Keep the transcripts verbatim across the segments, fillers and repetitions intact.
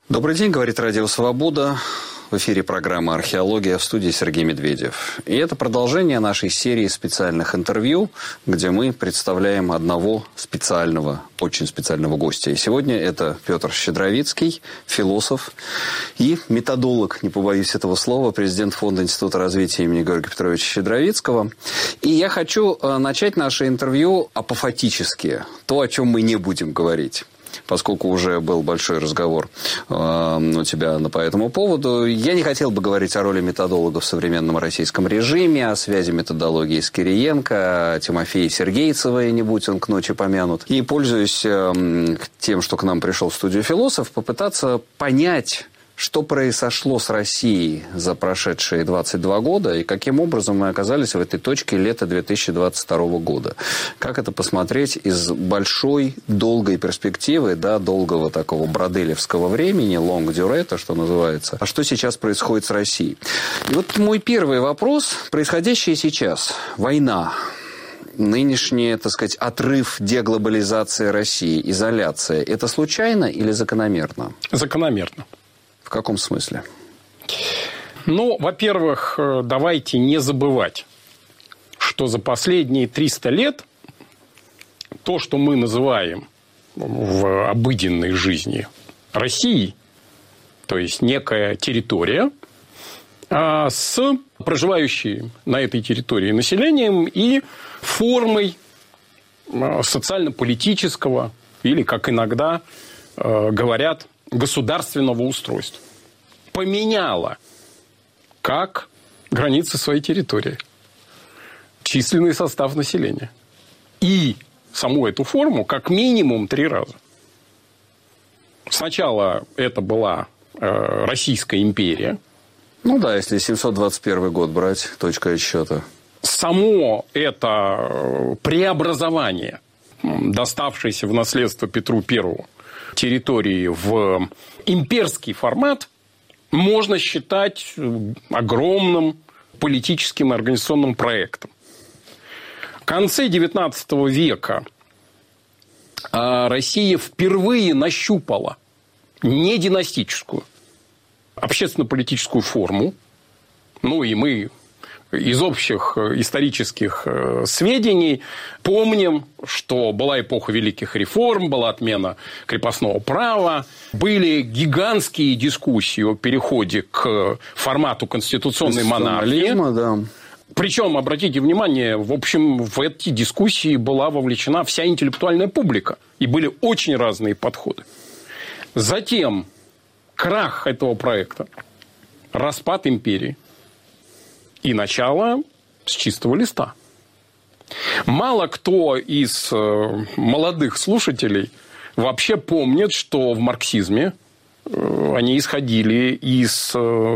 Добрый день, говорит Радио Свобода. В эфире программа «Археология», в студии Сергей Медведев. И это продолжение нашей серии специальных интервью, где мы представляем одного специального, очень специального гостя. И сегодня это Петр Щедровицкий, философ и методолог, не побоюсь этого слова, президент Фонда Института развития имени Георгия Петровича Щедровицкого. И я хочу начать наше интервью апофатически, то, о чем мы не будем говорить. Поскольку уже был большой разговор э, у тебя по этому поводу, я не хотел бы говорить о роли методолога в современном российском режиме, о связи методологии с Кириенко, о Тимофее Сергейцевой, не будь он к ночи помянут. И, пользуясь э, тем, что к нам пришел в студию философ, попытаться понять, что произошло с Россией за прошедшие двадцать два года и каким образом мы оказались в этой точке лета две тысячи двадцать второго года. Как это посмотреть из большой, долгой перспективы, да, долгого такого броделевского времени, long durata, что называется. А что сейчас происходит с Россией? И вот мой первый вопрос, происходящее сейчас, война. Нынешний, так сказать, отрыв, деглобализация России, изоляция, это случайно или закономерно? Закономерно. В каком смысле? Ну, во-первых, давайте не забывать, что за последние триста лет то, что мы называем в обыденной жизни Россией, то есть некая территория с проживающим на этой территории населением и формой социально-политического или, как иногда говорят, государственного устройства, поменяла как границы своей территории, численный состав населения и саму эту форму как минимум три раза. Сначала это была э, Российская империя. Ну да, если семьсот двадцать первый год брать, точка отсчета. Само это преобразование, доставшееся в наследство Петру Первому, территории в имперский формат, можно считать огромным политическим и организационным проектом. В конце девятнадцатого века Россия впервые нащупала не династическую, общественно-политическую форму. Ну, и мы из общих исторических сведений помним, что была эпоха великих реформ, была отмена крепостного права, были гигантские дискуссии о переходе к формату конституционной монархии. Да. Причем, обратите внимание, в общем, в эти дискуссии была вовлечена вся интеллектуальная публика. И были очень разные подходы. Затем крах этого проекта, распад империи. И начало с чистого листа. Мало кто из молодых слушателей вообще помнит, что в марксизме они исходили из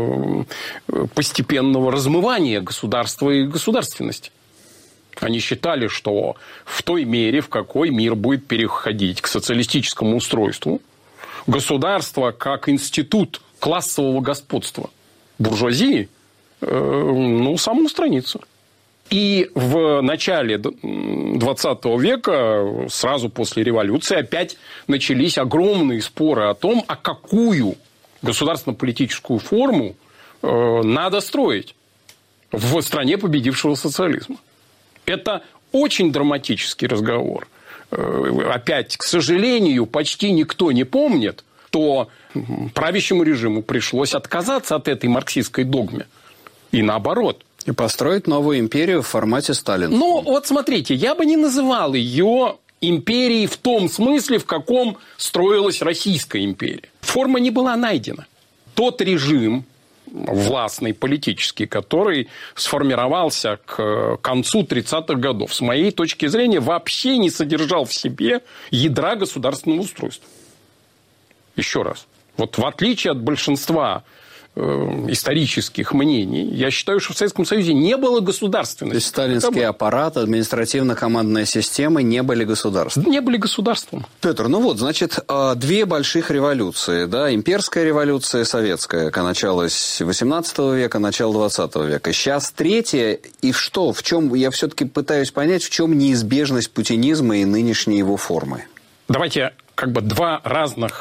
постепенного размывания государства и государственности. Они считали, что в той мере, в какой мир будет переходить к социалистическому устройству, государство как институт классового господства буржуазии ну, самоустраниться. И в начале двадцатого века, сразу после революции, опять начались огромные споры о том, а какую государственно-политическую форму надо строить в стране победившего социализма. Это очень драматический разговор. Опять, к сожалению, почти никто не помнит, что правящему режиму пришлось отказаться от этой марксистской догмы. И наоборот. И построить новую империю в формате Сталина. Ну, вот смотрите, я бы не называл ее империей в том смысле, в каком строилась Российская империя. Форма не была найдена. Тот режим властный, политический, который сформировался к концу тридцатых годов, с моей точки зрения, вообще не содержал в себе ядра государственного устройства. Еще раз. Вот в отличие от большинства исторических мнений, я считаю, что в Советском Союзе не было государственности. То есть сталинский аппарат, административно-командная система не были государством? Не были государством. Петр, ну вот, значит, две больших революции, да, имперская революция, советская, началась восемнадцатого века, начало двадцатого века. Сейчас третья, и что, в чем, я все-таки пытаюсь понять, в чем неизбежность путинизма и нынешней его формы? Давайте как бы два разных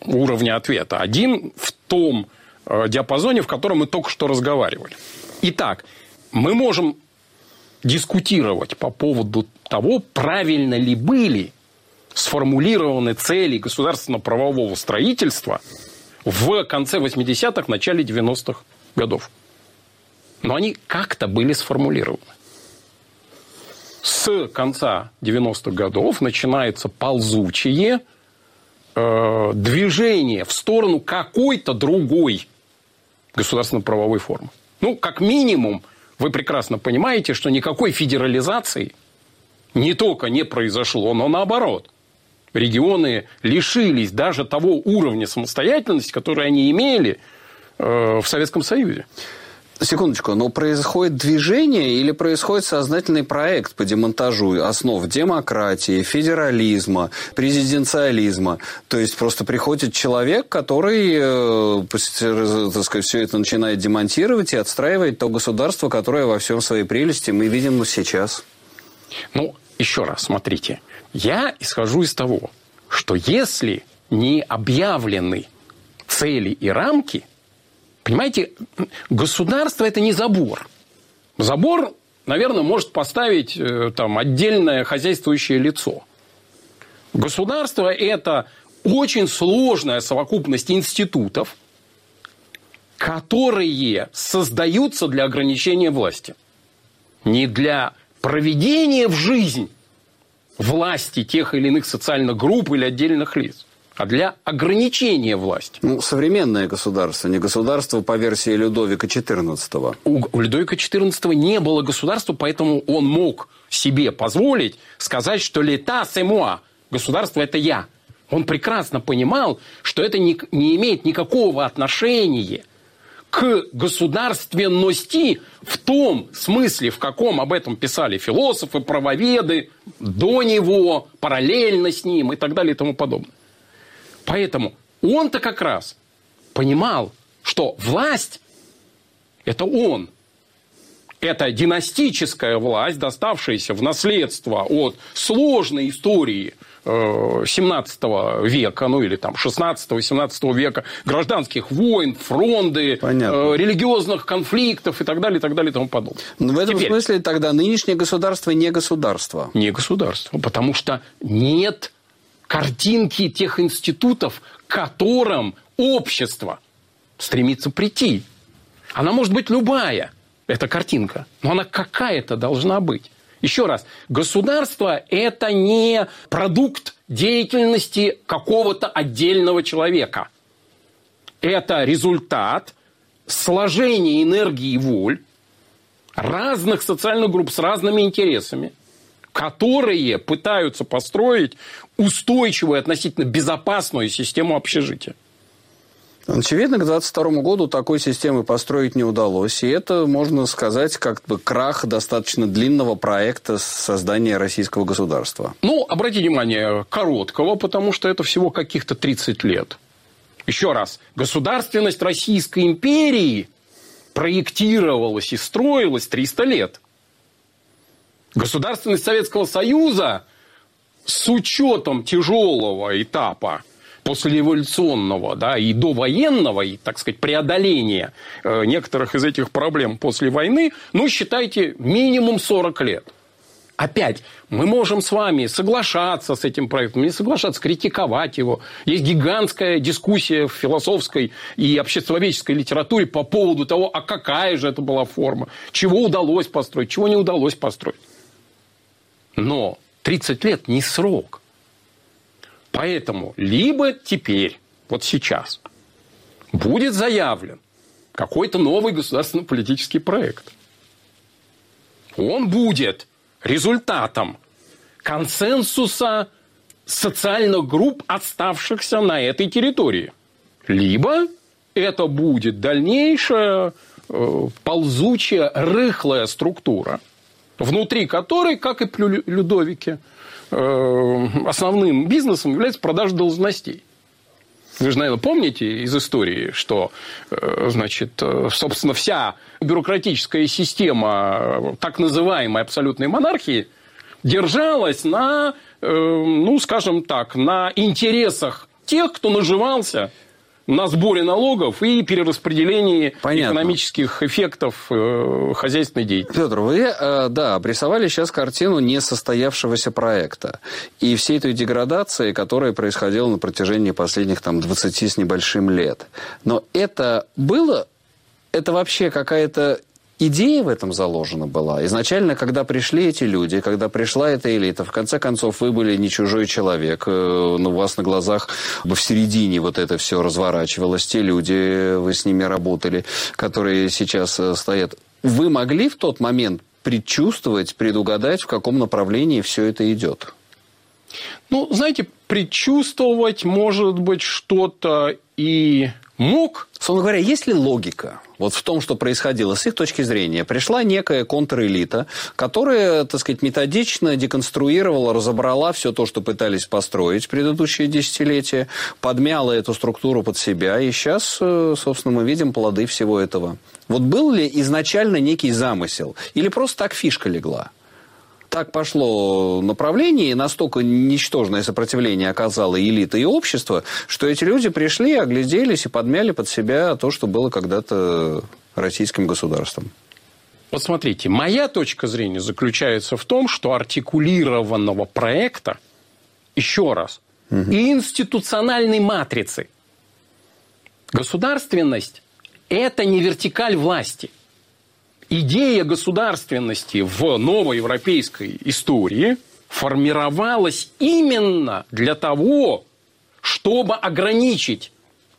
уровня ответа. Один в том диапазоне, в котором мы только что разговаривали. Итак, мы можем дискутировать по поводу того, правильно ли были сформулированы цели государственно-правового строительства в конце восьмидесятых, начале девяностых годов. Но они как-то были сформулированы. С конца девяностых годов начинается ползучее э, движение в сторону какой-то другой государственно-правовой формы. Ну, как минимум, вы прекрасно понимаете, что никакой федерализации не только не произошло, но наоборот. Регионы лишились даже того уровня самостоятельности, который они имели э, в Советском Союзе. Секундочку, но происходит движение или происходит сознательный проект по демонтажу основ демократии, федерализма, президенциализма? То есть просто приходит человек, который, так сказать, все это начинает демонтировать и отстраивает то государство, которое во всем своей прелести мы видим сейчас. Ну, еще раз, смотрите. Я исхожу из того, что если не объявлены цели и рамки, понимаете, государство – это не забор. Забор, наверное, может поставить там отдельное хозяйствующее лицо. Государство – это очень сложная совокупность институтов, которые создаются для ограничения власти. Не для проведения в жизнь власти тех или иных социальных групп или отдельных лиц, а для ограничения власти. Ну, современное государство, не государство по версии Людовика четырнадцатого. У, у Людовика четырнадцатого не было государства, поэтому он мог себе позволить сказать, что «l'état c'est moi», государство – это я. Он прекрасно понимал, что это не, не имеет никакого отношения к государственности в том смысле, в каком об этом писали философы, правоведы, до него, параллельно с ним и так далее и тому подобное. Поэтому он-то как раз понимал, что власть – это он. Это династическая власть, доставшаяся в наследство от сложной истории семнадцатого века, ну или там шестнадцатого-семнадцатого века, гражданских войн, фронды, Понятно. религиозных конфликтов и так далее, и так далее, и тому подобное. Но в этом Теперь, смысле тогда нынешнее государство не государство. Не государство, потому что нет картинки тех институтов, к которым общество стремится прийти. Она может быть любая, эта картинка, но она какая-то должна быть. Еще раз, государство – это не продукт деятельности какого-то отдельного человека. Это результат сложения энергии и воль разных социальных групп с разными интересами, которые пытаются построить устойчивую, относительно безопасную систему общежития. Очевидно, к двадцать второму году такой системы построить не удалось. И это, можно сказать, как бы крах достаточно длинного проекта создания российского государства. Ну, обратите внимание, короткого, потому что это всего каких-то тридцать лет. Еще раз, государственность Российской империи проектировалась и строилась триста лет. Государственность Советского Союза с учетом тяжелого этапа послереволюционного, да, и довоенного, и, так сказать, преодоления э, некоторых из этих проблем после войны, ну, считайте, минимум сорок лет. Опять, мы можем с вами соглашаться с этим проектом, не соглашаться, критиковать его. Есть гигантская дискуссия в философской и обществоведческой литературе по поводу того, а какая же это была форма, чего удалось построить, чего не удалось построить. Но тридцать лет не срок. Поэтому либо теперь, вот сейчас, будет заявлен какой-то новый государственно-политический проект. Он будет результатом консенсуса социальных групп, оставшихся на этой территории. Либо это будет дальнейшая э, ползучая, рыхлая структура, внутри которой, как и при Людовике, основным бизнесом является продажа должностей. Вы же, наверное, помните из истории, что, значит, собственно, вся бюрократическая система так называемой абсолютной монархии держалась на, ну, скажем так, на интересах тех, кто наживался на сборе налогов и перераспределении Понятно. экономических эффектов э, хозяйственной деятельности. Петр, вы, э, да, обрисовали сейчас картину несостоявшегося проекта и всей той деградации, которая происходила на протяжении последних там, двадцати с небольшим лет. Но это было, это вообще какая-то идея в этом заложена была. Изначально, когда пришли эти люди, когда пришла эта элита, в конце концов, вы были не чужой человек, но у вас на глазах в середине вот это все разворачивалось. Те люди, вы с ними работали, которые сейчас стоят. Вы могли в тот момент предчувствовать, предугадать, в каком направлении все это идет? Ну, знаете, предчувствовать, может быть, что-то и мог. Собственно говоря, есть ли логика вот в том, что происходило с их точки зрения? Пришла некая контрэлита, которая, так сказать, методично деконструировала, разобрала все то, что пытались построить в предыдущие десятилетия, подмяла эту структуру под себя, и сейчас, собственно, мы видим плоды всего этого. Вот был ли изначально некий замысел? Или просто так фишка легла? Так пошло направление, и настолько ничтожное сопротивление оказало элита и общество, что эти люди пришли, огляделись и подмяли под себя то, что было когда-то российским государством. Вот смотрите, моя точка зрения заключается в том, что артикулированного проекта, еще раз, угу. и институциональной матрицы. Государственность – это не вертикаль власти. Идея государственности в новой европейской истории формировалась именно для того, чтобы ограничить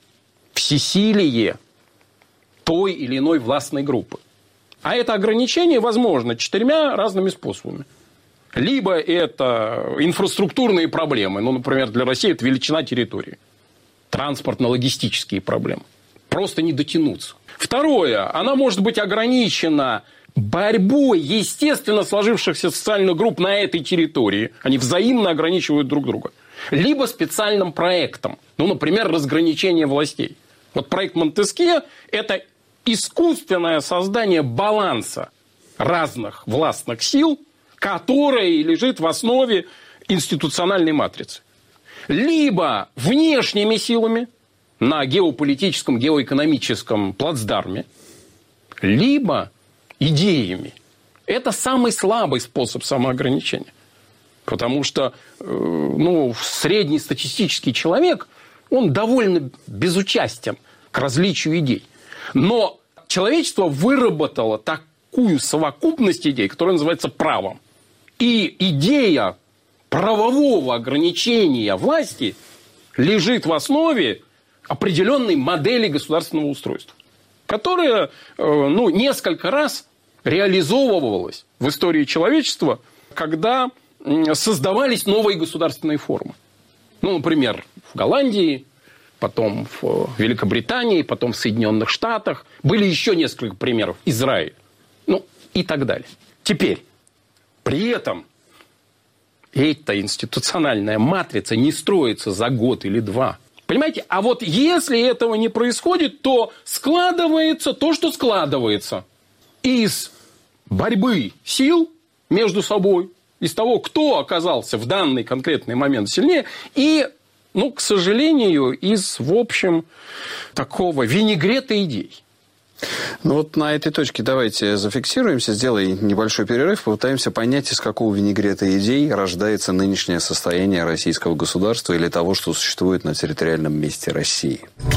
всесилие той или иной властной группы. А это ограничение возможно четырьмя разными способами. Либо это инфраструктурные проблемы, ну, например, для России это величина территории, транспортно-логистические проблемы. Просто не дотянуться. Второе, она может быть ограничена борьбой естественно сложившихся социальных групп на этой территории. Они взаимно ограничивают друг друга. Либо специальным проектом. Ну, например, разграничение властей. Вот проект Монтескье – это искусственное создание баланса разных властных сил, которое лежит в основе институциональной матрицы. Либо внешними силами, на геополитическом, геоэкономическом плацдарме, либо идеями. Это самый слабый способ самоограничения. Потому что ну, среднестатистический человек, он довольно безучастен к различию идей. Но человечество выработало такую совокупность идей, которая называется правом. И идея правового ограничения власти лежит в основе определенной модели государственного устройства, которая ну, несколько раз реализовывалась в истории человечества, когда создавались новые государственные формы. Ну, например, в Голландии, потом в Великобритании, потом в Соединенных Штатах. Были еще несколько примеров. Израиль. Ну, и так далее. Теперь, при этом эта институциональная матрица не строится за год или два. Понимаете? А вот если этого не происходит, то складывается то, что складывается. Из борьбы сил между собой, из того, кто оказался в данный конкретный момент сильнее, и, ну, к сожалению, из, в общем, такого винегрета идей. Ну вот на этой точке давайте зафиксируемся, сделаем небольшой перерыв, попытаемся понять, из какого винегрета идей рождается нынешнее состояние российского государства или того, что существует на территориальном месте России.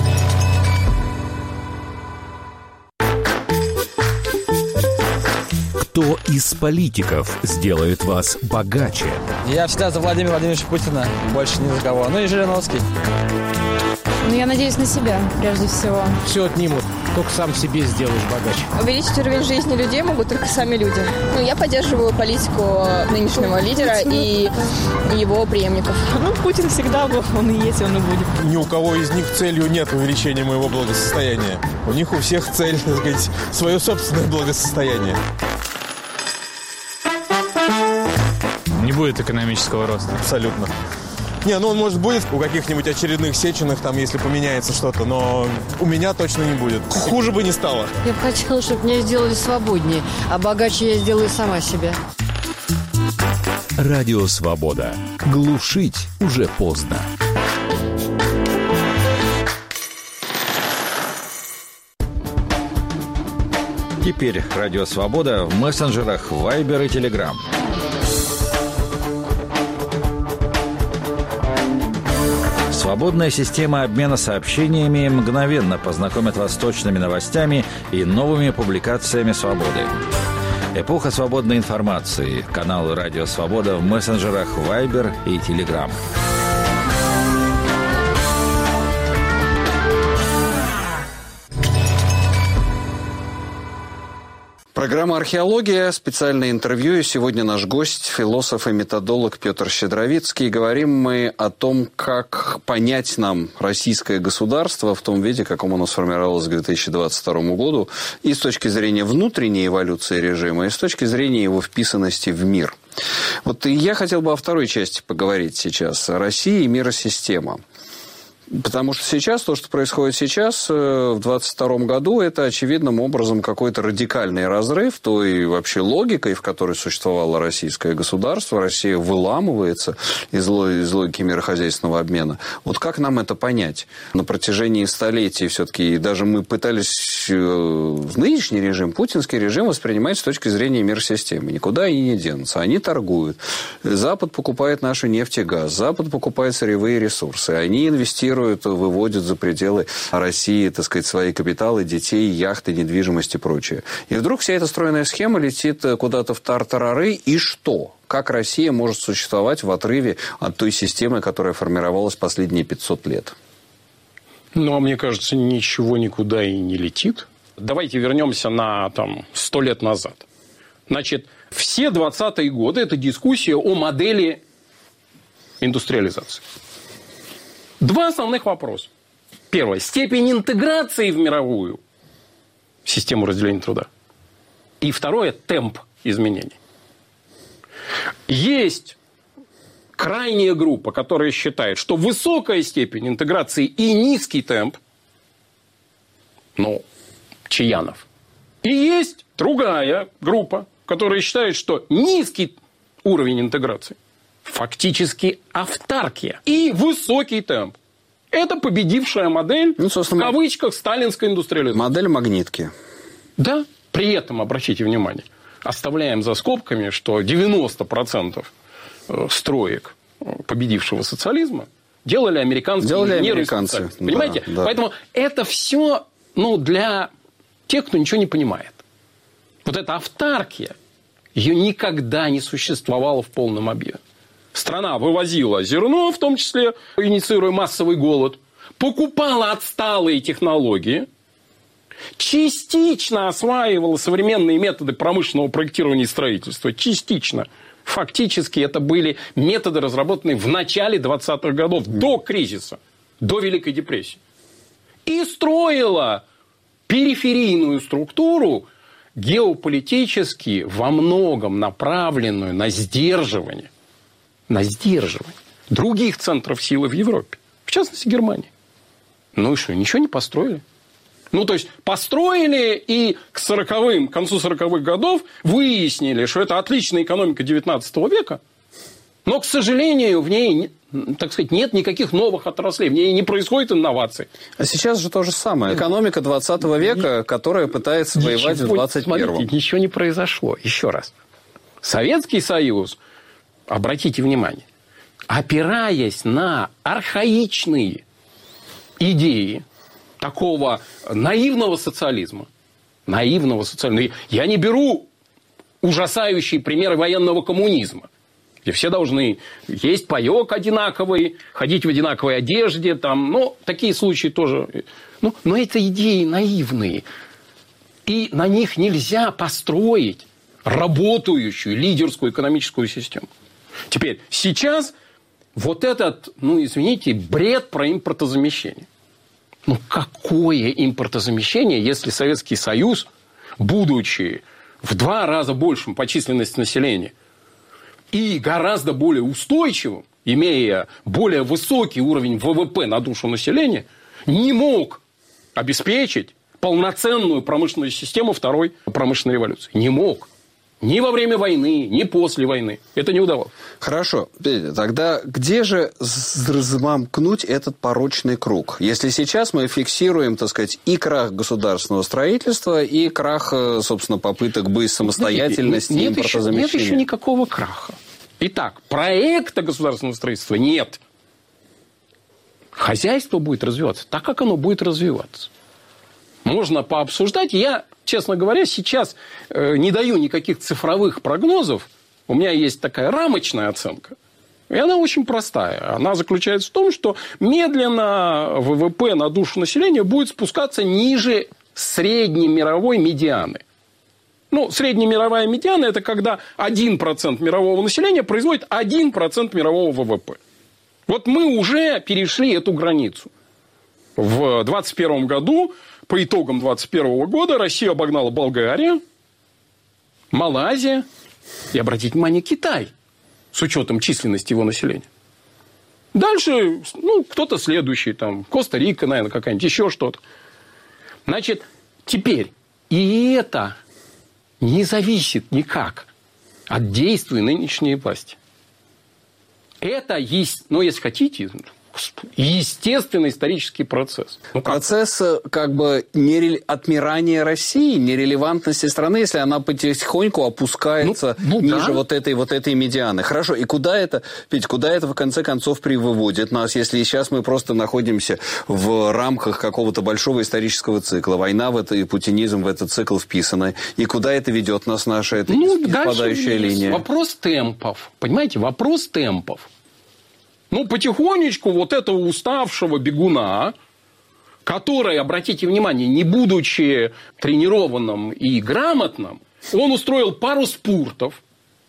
Кто из политиков сделает вас богаче? Я всегда за Владимира Владимировича Путина, больше ни за кого. Ну и Жириновский. Ну, я надеюсь на себя, прежде всего. Все отнимут, только сам себе сделаешь богаче. Увеличить уровень жизни людей могут только сами люди. Ну, я поддерживаю политику нынешнего лидера и его преемников. Ну, Путин всегда был, он и есть, он и будет. Ни у кого из них целью нет увеличения моего благосостояния. У них у всех цель, так сказать, свое собственное благосостояние. Не будет экономического роста. Абсолютно. Не, ну он, может, будет у каких-нибудь очередных Сеченых, там, если поменяется что-то, но у меня точно не будет. Хуже бы не стало. Я бы хотела, чтобы меня сделали свободнее, а богаче я сделаю сама себя. Радио Свобода. Глушить уже поздно. Теперь Радио Свобода в мессенджерах Viber и Telegram. Свободная система обмена сообщениями мгновенно познакомит вас с точными новостями и новыми публикациями «Свободы». Эпоха свободной информации. Каналы «Радио Свобода» в мессенджерах Viber и Telegram. Программа «Археология», специальное интервью. И сегодня наш гость, философ и методолог Петр Щедровицкий. Говорим мы о том, как понять нам российское государство в том виде, каком оно сформировалось к две тысячи двадцать второму году, и с точки зрения внутренней эволюции режима, и с точки зрения его вписанности в мир. Вот и я хотел бы о второй части поговорить сейчас. Россия и миросистема. Потому что сейчас, то, что происходит сейчас, в двадцать втором году, это очевидным образом какой-то радикальный разрыв той вообще логикой, в которой существовало российское государство. Россия выламывается из логики мирохозяйственного обмена. Вот как нам это понять? На протяжении столетий все-таки даже мы пытались в нынешний режим, путинский режим, воспринимать с точки зрения миросистемы. Никуда они не денутся. Они торгуют. Запад покупает нашу нефть и газ. Запад покупает сырьевые ресурсы. Они инвестируют, выводят за пределы России, так сказать, свои капиталы, детей, яхты, недвижимость и прочее. И вдруг вся эта стройная схема летит куда-то в тартарары. И что? Как Россия может существовать в отрыве от той системы, которая формировалась последние пятьсот лет? Ну, а мне кажется, ничего никуда и не летит. Давайте вернемся на там, сто лет назад. Значит, все двадцатые годы – это дискуссия о модели индустриализации. Два основных вопроса. Первое. Степень интеграции в мировую систему разделения труда. И второе. Темп изменений. Есть крайняя группа, которая считает, что высокая степень интеграции и низкий темп, ну, Чаянов. И есть другая группа, которая считает, что низкий уровень интеграции фактически автаркия и высокий темп. Это победившая модель, ну, в кавычках, сталинской индустриализации. Модель магнитки. Да. При этом, обратите внимание, оставляем за скобками, что девяносто процентов строек победившего социализма делали американские делали инженеры. Американцы. Понимаете? Да, да. Поэтому это все, ну, для тех, кто ничего не понимает. Вот эта автаркия, ее никогда не существовало в полном объеме. Страна вывозила зерно, в том числе инициируя массовый голод, покупала отсталые технологии, частично осваивала современные методы промышленного проектирования и строительства. Частично. Фактически это были методы, разработанные в начале двадцатых годов, до кризиса, до Великой депрессии. И строила периферийную структуру, геополитически во многом направленную на сдерживание. На сдерживание других центров силы в Европе. В частности, Германии. Ну и что, ничего не построили? Ну, то есть, построили и к сороковым, к концу сороковых годов выяснили, что это отличная экономика девятнадцатого века, но, к сожалению, в ней, так сказать, нет никаких новых отраслей, в ней не происходит инноваций. А сейчас же то же самое. Экономика двадцатого века, которая пытается ничего, воевать в двадцать первом. Смотрите, ничего не произошло. Еще раз. Советский Союз, обратите внимание, опираясь на архаичные идеи такого наивного социализма, наивного социализма. Я не беру ужасающие примеры военного коммунизма, где все должны есть паёк одинаковый, ходить в одинаковой одежде, там, ну, такие случаи тоже. Ну, но это идеи наивные. И на них нельзя построить работающую лидерскую экономическую систему. Теперь, сейчас вот этот, ну, извините, бред про импортозамещение. Ну, какое импортозамещение, если Советский Союз, будучи в два раза большим по численности населения и гораздо более устойчивым, имея более высокий уровень ВВП на душу населения, не мог обеспечить полноценную промышленную систему второй промышленной революции? Не мог. Ни во время войны, ни после войны. Это не удавалось. Хорошо. Тогда где же разомкнуть этот порочный круг? Если сейчас мы фиксируем, так сказать, и крах государственного строительства, и крах, собственно, попыток быть самостоятельности, нет, нет, импортозамещения. Нет еще никакого краха. Итак, проекта государственного строительства нет. Хозяйство будет развиваться так, как оно будет развиваться. Можно пообсуждать. Я, честно говоря, сейчас не даю никаких цифровых прогнозов. У меня есть такая рамочная оценка. И она очень простая. Она заключается в том, что медленно ВВП на душу населения будет спускаться ниже среднемировой медианы. Ну, среднемировая медиана – это когда один процент мирового населения производит один процент мирового ВВП. Вот мы уже перешли эту границу. В двадцать первом году, по итогам двадцать первого года, Россия обогнала Болгарию, Малайзия и, обратите внимание, Китай, с учетом численности его населения. Дальше, ну, кто-то следующий, там, Коста-Рика, наверное, какая-нибудь, еще что-то. Значит, теперь, и это не зависит никак от действий нынешней власти. Это есть, ну, если хотите, естественный исторический процесс. Ну, процесс как бы нере... отмирания России, нерелевантности страны, если она потихоньку опускается ну, ну, ниже да. вот, этой, вот этой медианы. Хорошо, и куда это, Петь, куда это в конце концов приводит нас, если сейчас мы просто находимся в рамках какого-то большого исторического цикла, война в это и путинизм в этот цикл вписаны, и куда это ведет нас, наша эта ну, спадающая линия? Вопрос темпов, понимаете, вопрос темпов. Ну, потихонечку вот этого уставшего бегуна, который, обратите внимание, не будучи тренированным и грамотным, он устроил пару спуртов,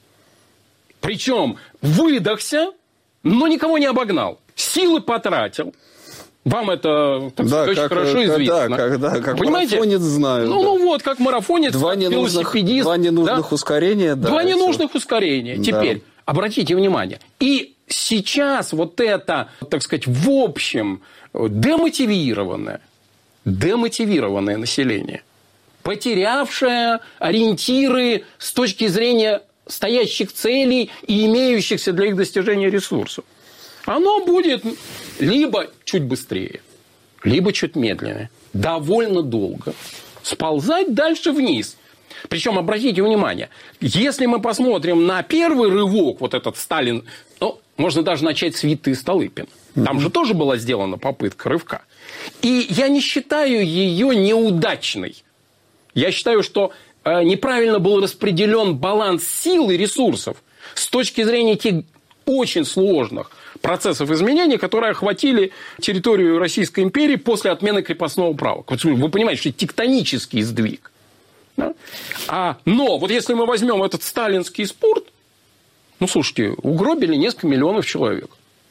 причем выдохся, но никого не обогнал, силы потратил. Вам это, так сказать, да, очень как, хорошо известно. Да, как, да, как марафонец знаю. Ну, да. ну вот, как марафонец, два как ненужных, велосипедист. Два ненужных да? ускорения. Да, два ненужных все. ускорения. Да. Теперь, обратите внимание. И сейчас вот это, так сказать, в общем, демотивированное, демотивированное население, потерявшее ориентиры с точки зрения стоящих целей и имеющихся для их достижения ресурсов, оно будет либо чуть быстрее, либо чуть медленнее, довольно долго сползать дальше вниз. Причем, обратите внимание, если мы посмотрим на первый рывок, вот этот Сталин, ну, можно даже начать с Витте и Столыпина. Там mm-hmm. же тоже была сделана попытка рывка. И я не считаю ее неудачной. Я считаю, что э, неправильно был распределен баланс сил и ресурсов с точки зрения тех очень сложных процессов изменений, которые охватили территорию Российской империи после отмены крепостного права. Вы понимаете, что это тектонический сдвиг. Да? А, но вот если мы возьмем этот сталинский спорт, ну, слушайте, угробили несколько миллионов человек.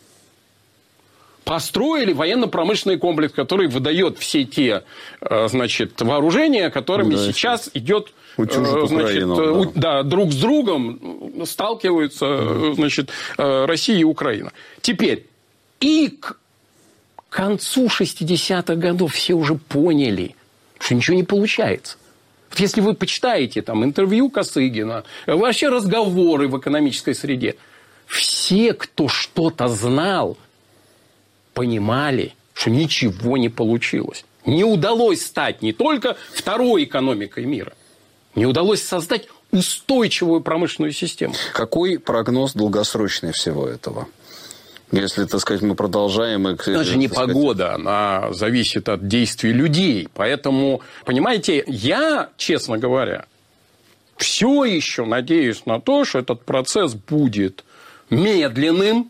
Построили военно-промышленный комплекс, который выдает все те, значит, вооружения, которыми да, сейчас идет, значит, Украину, да. Да, друг с другом сталкиваются, mm-hmm. значит, Россия и Украина. Теперь, и к концу шестидесятых годов все уже поняли, что ничего не получается. Вот если вы почитаете там интервью Косыгина, вообще разговоры в экономической среде, все, кто что-то знал, понимали, что ничего не получилось. Не удалось стать не только второй экономикой мира, не удалось создать устойчивую промышленную систему. Какой прогноз долгосрочный всего этого? Если, так сказать, мы продолжаем... Это же не сказать... погода, она зависит от действий людей. Поэтому, понимаете, я, честно говоря, все еще надеюсь на то, что этот процесс будет медленным,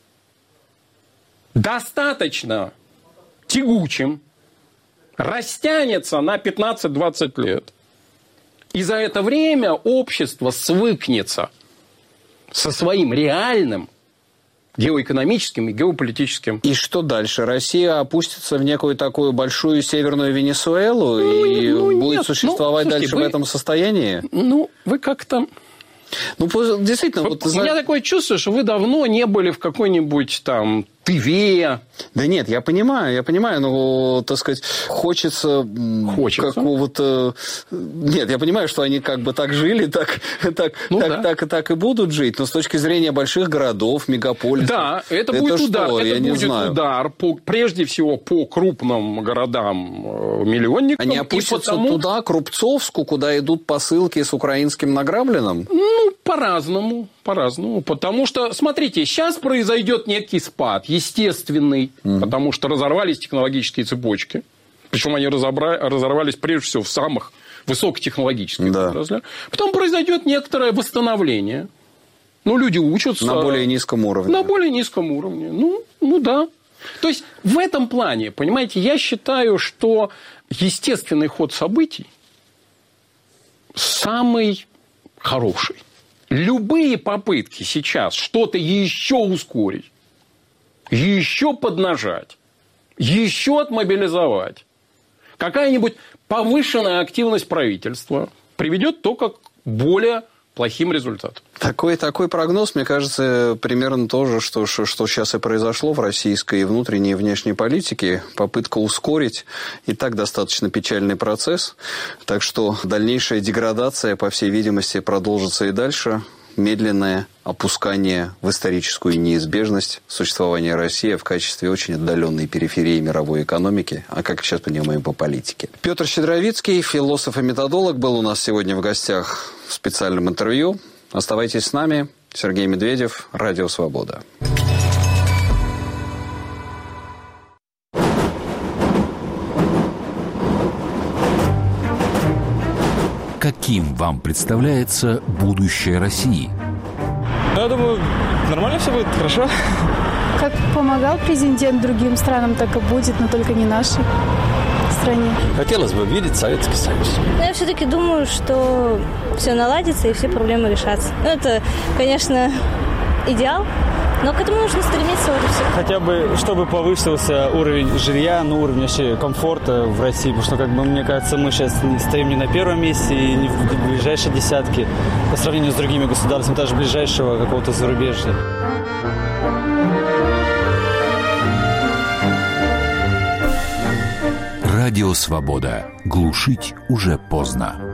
достаточно тягучим, растянется на пятнадцать-двадцать лет. И за это время общество свыкнется со своим реальным геоэкономическим и геополитическим. И что дальше? Россия опустится в некую такую большую северную Венесуэлу ну, и ну, будет нет. существовать ну, слушайте, дальше вы... в этом состоянии? Ну, вы как-то... Ну, действительно... Вот, у меня такое чувство, что вы давно не были в какой-нибудь там Тыве. Да нет, я понимаю, я понимаю, но, так сказать, хочется, хочется. какого-то... Нет, я понимаю, что они как бы так жили, так, так, ну, так, да. так, так, так и будут жить, но с точки зрения больших городов, мегаполисов... Да, это, это будет что? удар, это я будет удар по, прежде всего по крупным городам-миллионникам. Они опустятся потому... туда, к Рубцовску, куда идут посылки с украинским награбленным? Ну, по-разному, по-разному. Потому что, смотрите, сейчас произойдет некий спад, естественный, mm-hmm. потому что разорвались технологические цепочки. Причем они разобра... разорвались прежде всего в самых высокотехнологических да. отраслях. Потом произойдет некоторое восстановление. Ну, люди учатся... На более низком уровне. На более низком уровне. Ну, ну да. То есть, в этом плане, понимаете, я считаю, что естественный ход событий самый хороший. Любые попытки сейчас что-то еще ускорить, еще поднажать, еще отмобилизовать, какая-нибудь повышенная активность правительства приведет только к более плохим результатам. Такой, такой прогноз, мне кажется, примерно то же, что, что, что сейчас и произошло в российской внутренней и внешней политике. Попытка ускорить и так достаточно печальный процесс. Так что дальнейшая деградация, по всей видимости, продолжится и дальше. Медленное опускание в историческую неизбежность существования России в качестве очень отдаленной периферии мировой экономики, а как сейчас понимаем по политике. Петр Щедровицкий, философ и методолог, был у нас сегодня в гостях в специальном интервью. Оставайтесь с нами. Сергей Медведев, Радио Свобода. Каким вам представляется будущее России? Я думаю, нормально все будет, хорошо. Как помогал президент другим странам, так и будет, но только не нашей стране. Хотелось бы видеть Советский Союз. Но я все-таки думаю, что все наладится и все проблемы решатся. Ну, это, конечно, идеал. Но к этому нужно стремиться вот и все. Хотя бы, чтобы повысился уровень жилья, ну, уровень вообще комфорта в России. Потому что, как бы, мне кажется, мы сейчас стоим не на первом месте и не в ближайшей десятке по сравнению с другими государствами, даже ближайшего какого-то зарубежья. Радио Свобода. Глушить уже поздно.